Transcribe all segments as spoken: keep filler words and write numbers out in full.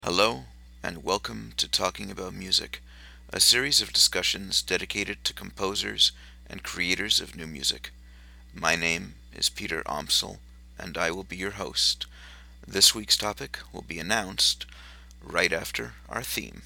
Hello, and welcome to Talking About Music, a series of discussions dedicated to composers and creators of new music. My name is Peter Omsel, and I will be your host. This week's topic will be announced right after our theme.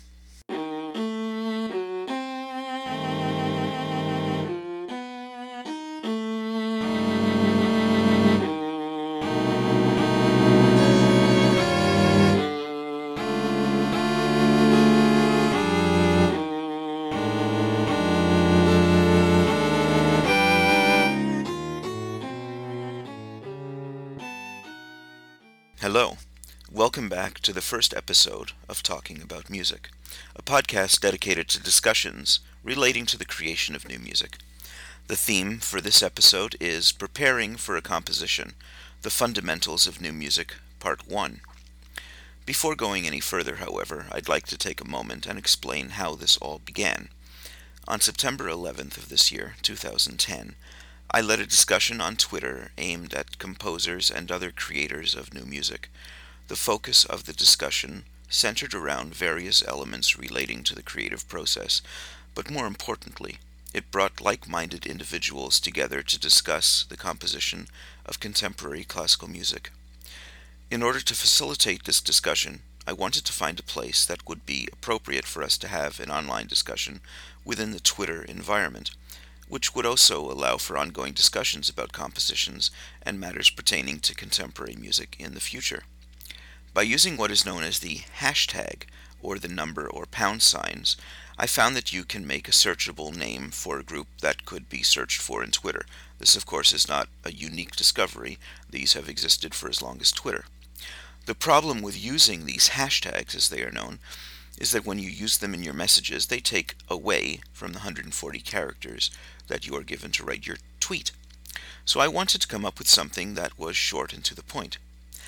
Hello, welcome back to the first episode of Talking About Music, a podcast dedicated to discussions relating to the creation of new music. The theme for this episode is Preparing for a Composition, The Fundamentals of New Music, Part one. Before going any further, however, I'd like to take a moment and explain how this all began. On September eleventh of this year, two thousand ten, I led a discussion on Twitter aimed at composers and other creators of new music. The focus of the discussion centered around various elements relating to the creative process, but more importantly, it brought like-minded individuals together to discuss the composition of contemporary classical music. In order to facilitate this discussion, I wanted to find a place that would be appropriate for us to have an online discussion within the Twitter environment, which would also allow for ongoing discussions about compositions and matters pertaining to contemporary music in the future. By using what is known as the hashtag, or the number or pound signs, I found that you can make a searchable name for a group that could be searched for in Twitter. This, of course, is not a unique discovery. These have existed for as long as Twitter. The problem with using these hashtags, as they are known, is that when you use them in your messages, they take away from the one hundred forty characters that you are given to write your tweet. So I wanted to come up with something that was short and to the point.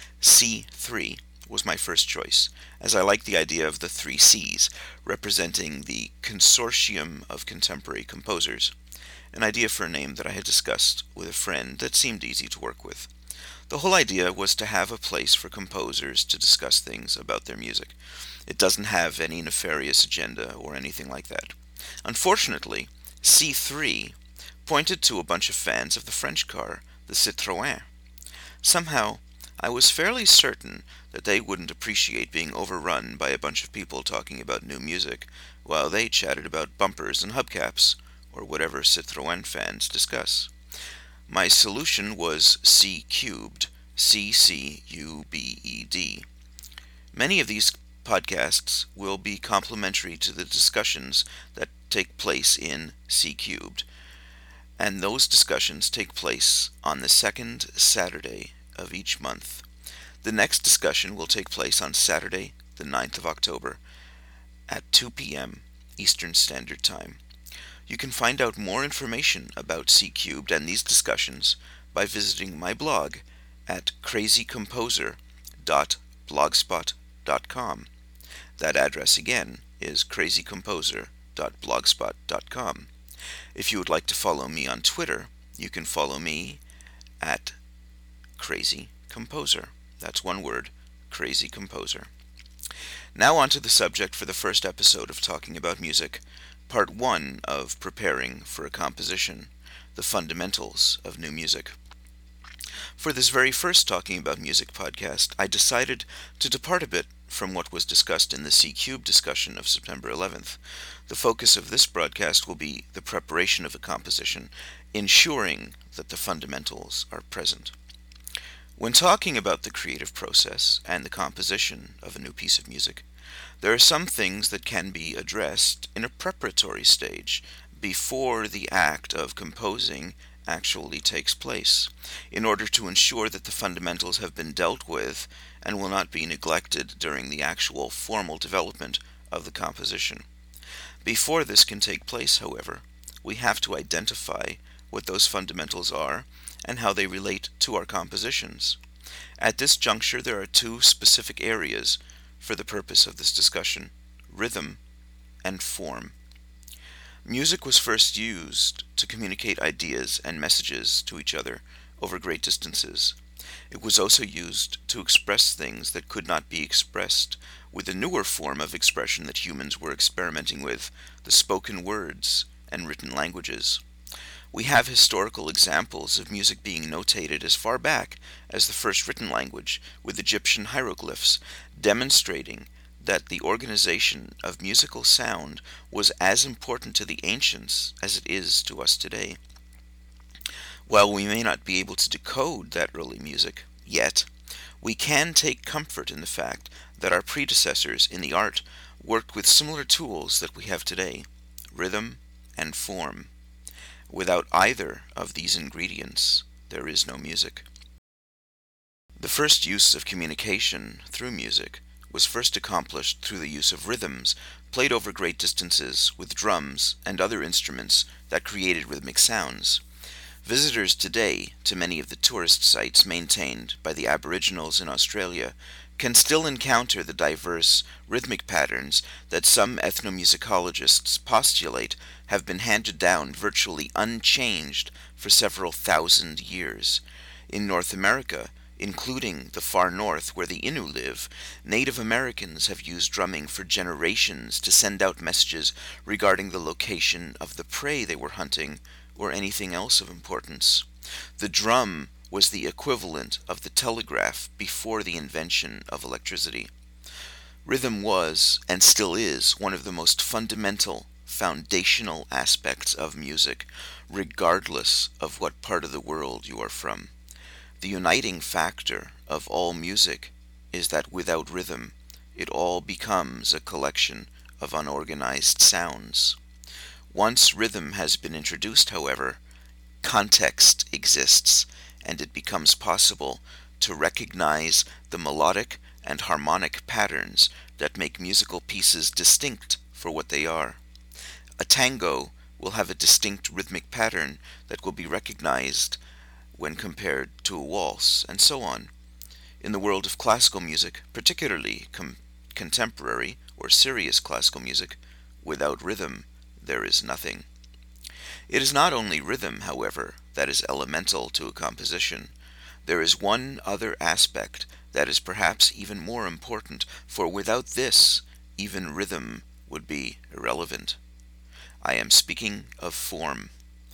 C three was my first choice, as I like the idea of the three C's, representing the Consortium of Contemporary Composers, an idea for a name that I had discussed with a friend that seemed easy to work with. The whole idea was to have a place for composers to discuss things about their music. It doesn't have any nefarious agenda or anything like that. Unfortunately, C three pointed to a bunch of fans of the French car, the Citroën. Somehow, I was fairly certain that they wouldn't appreciate being overrun by a bunch of people talking about new music, while they chatted about bumpers and hubcaps, or whatever Citroën fans discuss. My solution was C cubed, C C U B E D. Many of these podcasts will be complementary to the discussions that take place in C cubed, and those discussions take place on the second Saturday of each month. The next discussion will take place on Saturday, the ninth of October, at two p.m. Eastern Standard Time. You can find out more information about C cubed and these discussions by visiting my blog at crazy composer dot blogspot dot com. That address again is crazy composer dot blogspot dot com. If you would like to follow me on Twitter, you can follow me at crazycomposer. That's one word, crazycomposer. Now on to the subject for the first episode of Talking About Music, Part one of Preparing for a Composition, The Fundamentals of New Music. For this very first Talking About Music podcast, I decided to depart a bit from what was discussed in the C cubed discussion of September eleventh. The focus of this broadcast will be the preparation of a composition, ensuring that the fundamentals are present. When talking about the creative process and the composition of a new piece of music, there are some things that can be addressed in a preparatory stage before the act of composing actually takes place, in order to ensure that the fundamentals have been dealt with and will not be neglected during the actual formal development of the composition. Before this can take place, however, we have to identify what those fundamentals are and how they relate to our compositions. At this juncture, there are two specific areas for the purpose of this discussion: rhythm and form. Music was first used to communicate ideas and messages to each other over great distances. It was also used to express things that could not be expressed with a newer form of expression that humans were experimenting with, the spoken words and written languages. We have historical examples of music being notated as far back as the first written language, with Egyptian hieroglyphs, demonstrating that the organization of musical sound was as important to the ancients as it is to us today. While we may not be able to decode that early music yet, we can take comfort in the fact that our predecessors in the art worked with similar tools that we have today, rhythm and form. Without either of these ingredients, there is no music. The first use of communication through music was first accomplished through the use of rhythms played over great distances with drums and other instruments that created rhythmic sounds. Visitors today to many of the tourist sites maintained by the Aboriginals in Australia can still encounter the diverse rhythmic patterns that some ethnomusicologists postulate have been handed down virtually unchanged for several thousand years. In North America, including the far north where the Innu live, Native Americans have used drumming for generations to send out messages regarding the location of the prey they were hunting or anything else of importance. The drum was the equivalent of the telegraph before the invention of electricity. Rhythm was, and still is, one of the most fundamental, foundational aspects of music, regardless of what part of the world you are from. The uniting factor of all music is that without rhythm, it all becomes a collection of unorganized sounds. Once rhythm has been introduced, however, context exists, and it becomes possible to recognize the melodic and harmonic patterns that make musical pieces distinct for what they are. A tango will have a distinct rhythmic pattern that will be recognized when compared to a waltz, and so on. In the world of classical music, particularly com- contemporary or serious classical music, without rhythm, there is nothing. It is not only rhythm, however, that is elemental to a composition. There is one other aspect that is perhaps even more important, for without this, even rhythm would be irrelevant. I am speaking of form.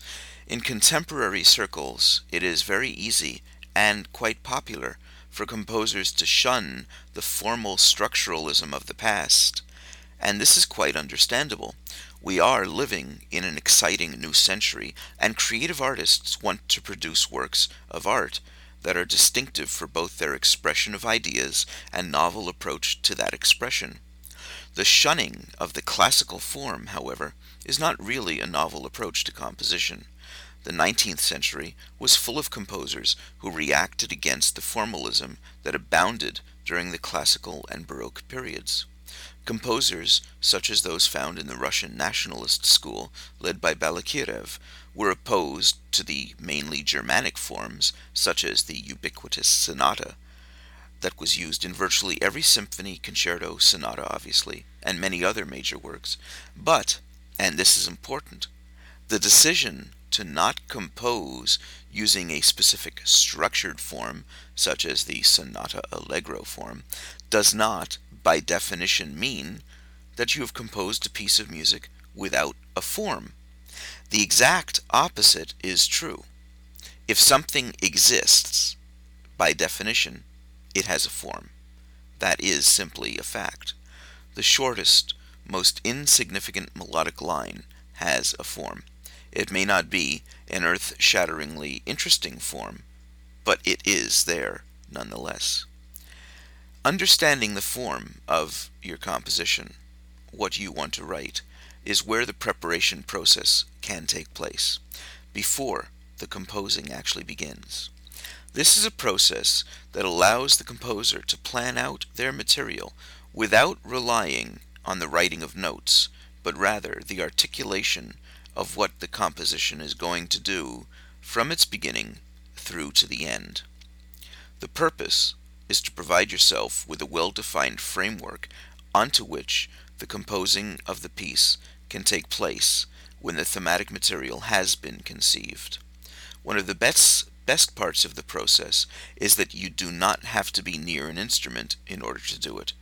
In contemporary circles, it is very easy and quite popular for composers to shun the formal structuralism of the past, and this is quite understandable. We are living in an exciting new century, and creative artists want to produce works of art that are distinctive for both their expression of ideas and novel approach to that expression. The shunning of the classical form, however, is not really a novel approach to composition. The nineteenth century was full of composers who reacted against the formalism that abounded during the classical and Baroque periods. Composers, such as those found in the Russian nationalist school led by Balakirev, were opposed to the mainly Germanic forms, such as the ubiquitous sonata, that was used in virtually every symphony, concerto, sonata obviously, and many other major works. But, and this is important, the decision to not compose using a specific structured form, such as the sonata allegro form, does not, by definition, mean that you have composed a piece of music without a form. The exact opposite is true. If something exists, by definition, it has a form. That is simply a fact. The shortest, most insignificant melodic line has a form. It may not be an earth-shatteringly interesting form, but it is there nonetheless. Understanding the form of your composition, what you want to write, is where the preparation process can take place, before the composing actually begins. This is a process that allows the composer to plan out their material without relying on the writing of notes, but rather the articulation of what the composition is going to do from its beginning through to the end. The purpose is to provide yourself with a well-defined framework onto which the composing of the piece can take place when the thematic material has been conceived. One of the best, best parts of the process is that you do not have to be near an instrument in order to do it.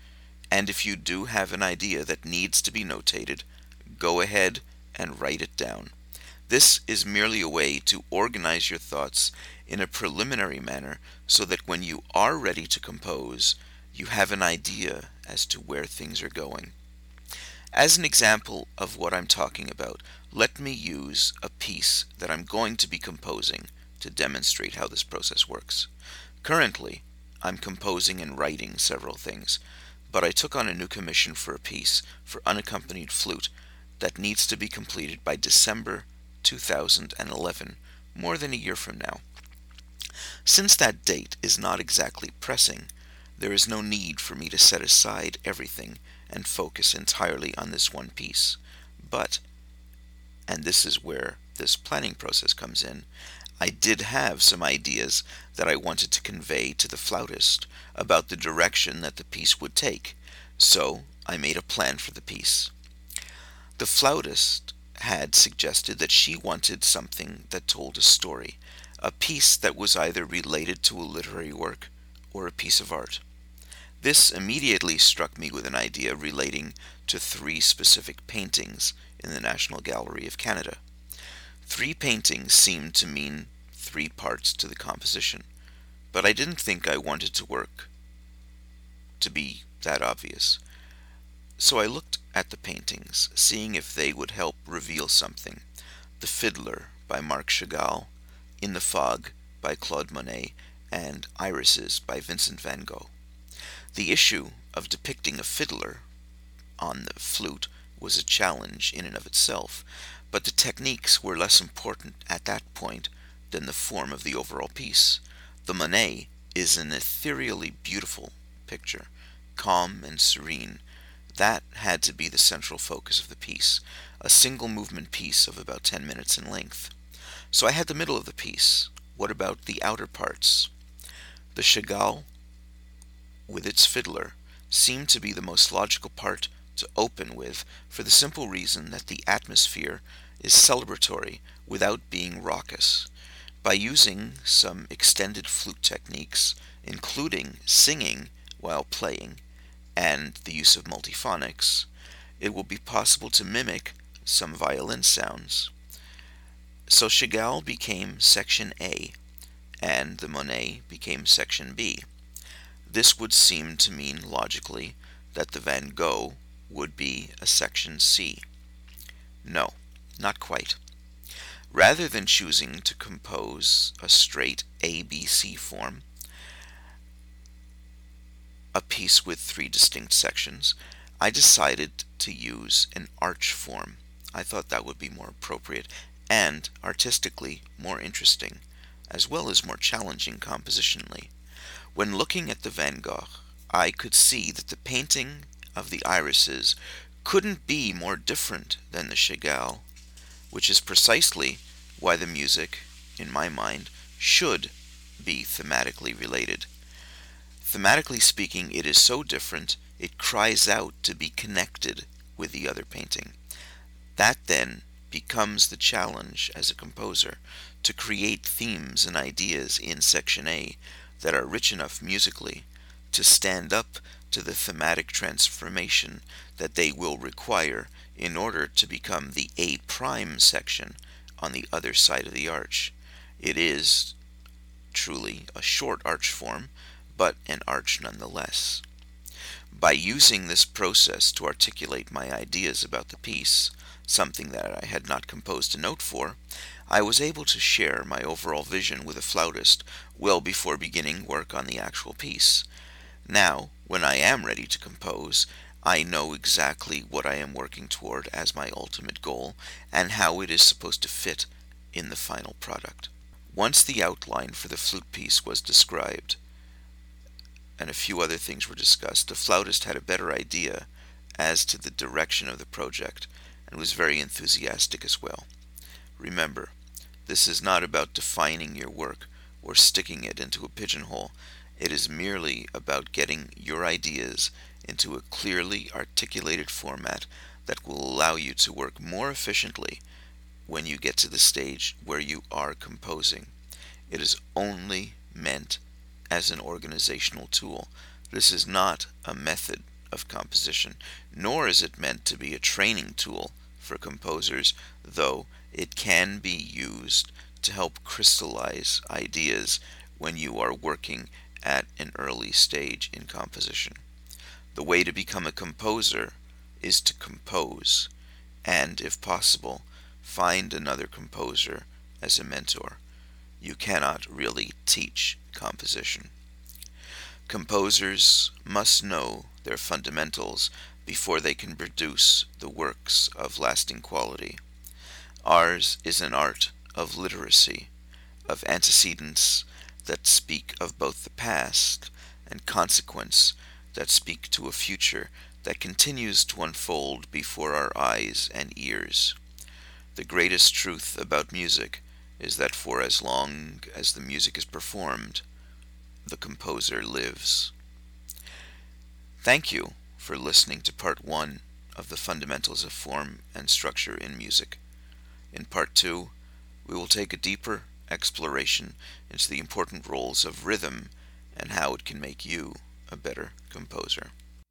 And if you do have an idea that needs to be notated, go ahead and write it down. This is merely a way to organize your thoughts in a preliminary manner so that when you are ready to compose, you have an idea as to where things are going. As an example of what I'm talking about, let me use a piece that I'm going to be composing to demonstrate how this process works. Currently, I'm composing and writing several things, but I took on a new commission for a piece for unaccompanied flute that needs to be completed by December two thousand eleven, more than a year from now. Since that date is not exactly pressing, there is no need for me to set aside everything and focus entirely on this one piece. But, and this is where this planning process comes in, I did have some ideas that I wanted to convey to the flautist about the direction that the piece would take, so I made a plan for the piece. The flautist had suggested that she wanted something that told a story, a piece that was either related to a literary work or a piece of art. This immediately struck me with an idea relating to three specific paintings in the National Gallery of Canada. Three paintings seemed to mean three parts to the composition, but I didn't think I wanted to work to be that obvious. So I looked at the paintings, seeing if they would help reveal something. The Fiddler by Marc Chagall, In the Fog by Claude Monet, and Irises by Vincent van Gogh. The issue of depicting a fiddler on the flute was a challenge in and of itself, but the techniques were less important at that point than the form of the overall piece. The Monet is an ethereally beautiful picture, calm and serene. That had to be the central focus of the piece, a single movement piece of about ten minutes in length. So I had the middle of the piece. What about the outer parts? The Chagall, with its fiddler, seemed to be the most logical part to open with, for the simple reason that the atmosphere is celebratory without being raucous. By using some extended flute techniques, including singing while playing, and the use of multiphonics, it will be possible to mimic some violin sounds. So Chagall became section A, and the Monet became section B. This would seem to mean logically that the Van Gogh would be a section C. No, not quite. Rather than choosing to compose a straight A B C form, a piece with three distinct sections, I decided to use an arch form. I thought that would be more appropriate and artistically more interesting, as well as more challenging compositionally. When looking at the Van Gogh, I could see that the painting of the irises couldn't be more different than the Chagall, which is precisely why the music, in my mind, should be thematically related. Thematically speaking, it is so different, it cries out to be connected with the other painting. That then becomes the challenge as a composer, to create themes and ideas in section A that are rich enough musically to stand up to the thematic transformation that they will require in order to become the A prime section on the other side of the arch. It is truly a short arch form, but an arch nonetheless. By using this process to articulate my ideas about the piece, something that I had not composed a note for, I was able to share my overall vision with a flautist well before beginning work on the actual piece. Now, when I am ready to compose, I know exactly what I am working toward as my ultimate goal and how it is supposed to fit in the final product. Once the outline for the flute piece was described, and a few other things were discussed, the flautist had a better idea as to the direction of the project and was very enthusiastic as well. Remember, this is not about defining your work or sticking it into a pigeonhole. It is merely about getting your ideas into a clearly articulated format that will allow you to work more efficiently when you get to the stage where you are composing. It is only meant as an organizational tool. This is not a method of composition, nor is it meant to be a training tool for composers, though it can be used to help crystallize ideas when you are working at an early stage in composition. The way to become a composer is to compose, and, if possible, find another composer as a mentor. You cannot really teach composition. Composers must know their fundamentals before they can produce the works of lasting quality. Ours is an art of literacy, of antecedents that speak of both the past and consequence that speak to a future that continues to unfold before our eyes and ears. The greatest truth about music is that for as long as the music is performed, the composer lives. Thank you for listening to part one of the fundamentals of form and structure in music. In part two, we will take a deeper exploration into the important roles of rhythm and how it can make you a better composer.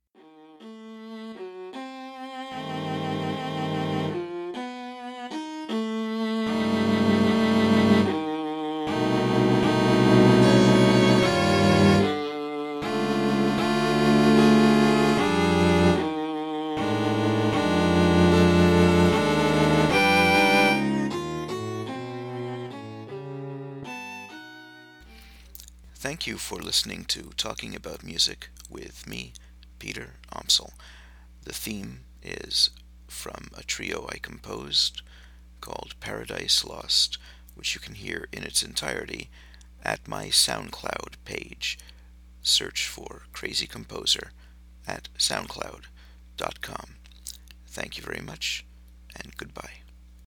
Thank you for listening to Talking About Music with me, Peter Omsel. The theme is from a trio I composed called Paradise Lost, which you can hear in its entirety at my SoundCloud page. Search for Crazy Composer at soundcloud dot com. Thank you very much,